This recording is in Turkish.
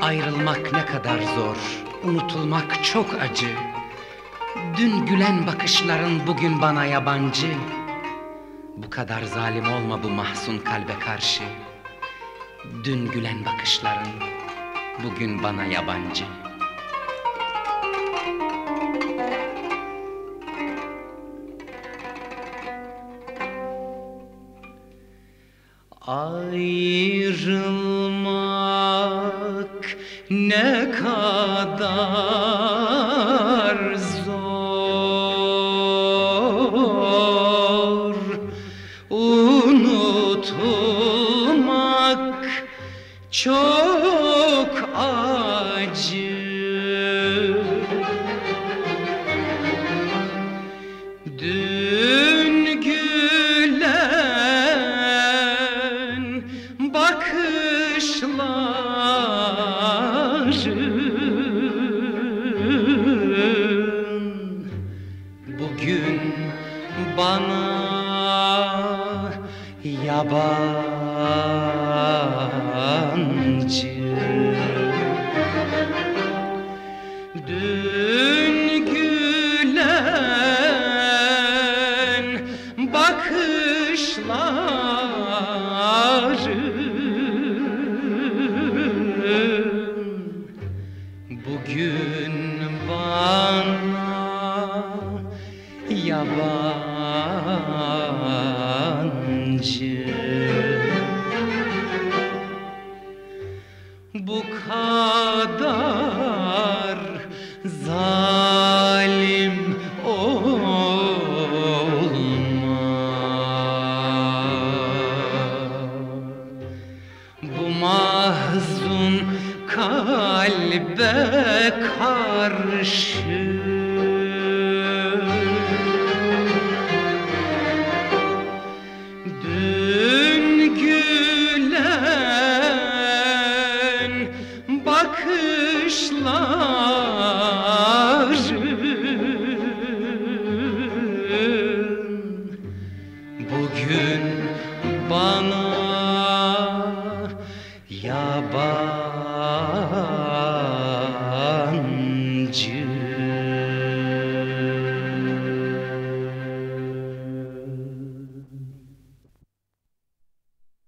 Ayrılmak ne kadar zor, unutulmak çok acı. Dün gülen bakışların bugün bana yabancı. Bu kadar zalim olma bu mahzun kalbe karşı. Dün gülen bakışların bugün bana yabancı. Ayrılmak ne kadar zor, unutmak çok acı. Dün gülen bakışların bugün bana yabancı. Dün gülen bakışların bugün bana yabancı. Bu kadar zalim olma, bu mahzun kalbe karşı. Dün gülen bakışların bugün bana yabancı.